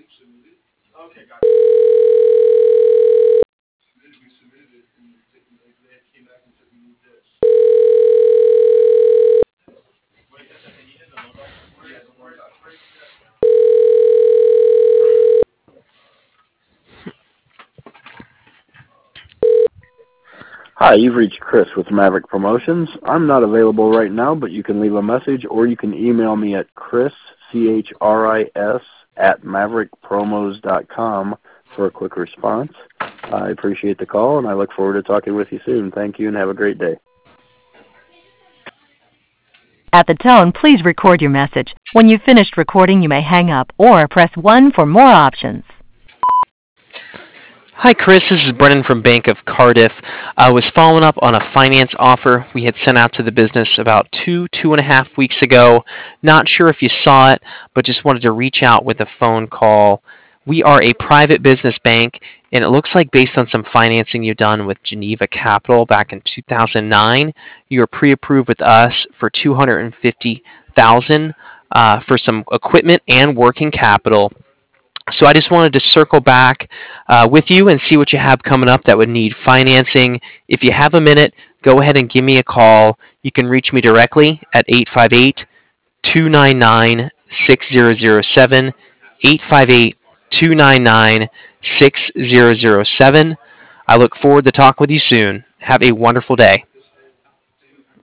Hi, you've reached Chris with Maverick Promotions. I'm not available right now, but you can leave a message or you can email me at chris, C-H-R-I-S, at maverickpromos.com for a quick response. I appreciate the call, and I look forward to talking with you soon. Thank you, and have a great day. At the tone, please record your message. When you've finished recording, you may hang up or press 1 for more options. Hi, Chris. This is Brennan from Bank of Cardiff. I was following up on a finance offer we had sent out to the business about 2.5 weeks ago. Not sure if you saw it, but just wanted to reach out with a phone call. We are a private business bank, and it looks like based on some financing you've done with Geneva Capital back in 2009, you were pre-approved with us for $250,000 for some equipment and working capital. So I just wanted to circle back with you and see what you have coming up that would need financing. If you have a minute, go ahead and give me a call. You can reach me directly at 858-299-6007, 858-299-6007. I look forward to talking with you soon. Have a wonderful day.